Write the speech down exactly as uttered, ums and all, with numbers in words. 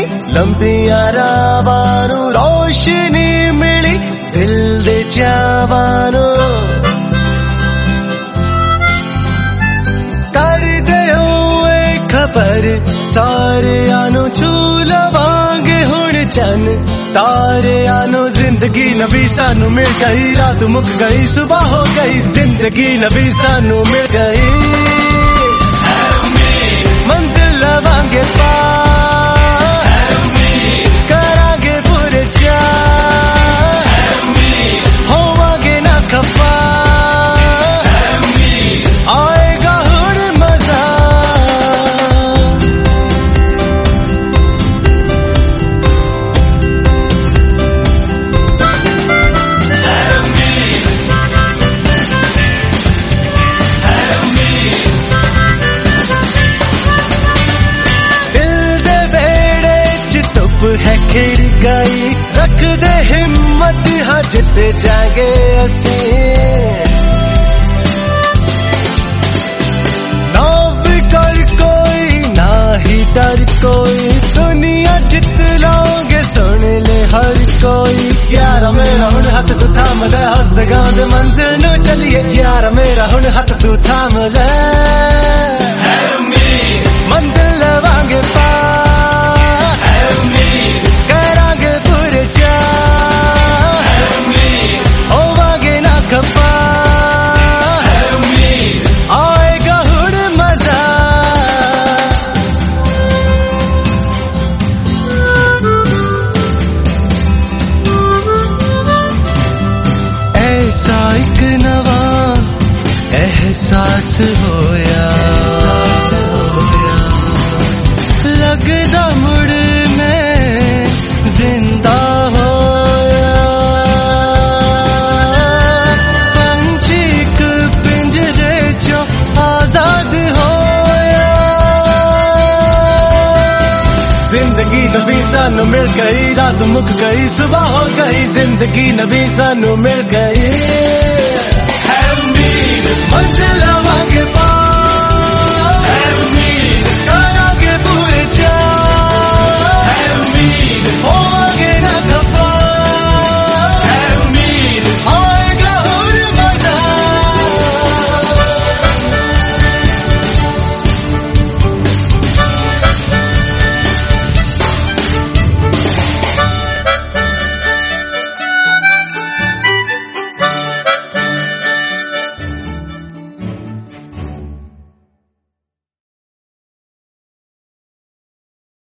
लंबिया रावानू रोशनी मिली दिल दे चावानू कर दियो खबर सारे आनू चूला वांगे हुण चन तारे आनो जिंदगी नबी सानू मिल गई रात मुक गई सुबह हो गई जिंदगी नबी सानू मिल गई मंजिल लवांगे पार करांगे पूरे चार होवांगे ना खफा आएगा हुण मजा है खिड़ गई रख दे हिम्मत हाँ जिते जागे असी ना फिकर कोई ना ही डर कोई दुनिया जित लोगे सुन ले हर कोई यार मेरा हुण हाथ तू थाम ले हंसदे गांदे मंजिल नू चलिए यार मेरा हुण हाथ तू थाम ले मंजिल लवांगे पार होवांगे ना खफा आएगा हुण मजा ऐसा एक नवा एहसास होया लगदा मुड़ में जिंदा जिंदगी नबी सानू मिल गई रात मुक गई सुबह हो गई जिंदगी नबी सानू मिल गई मंजिल लवांगे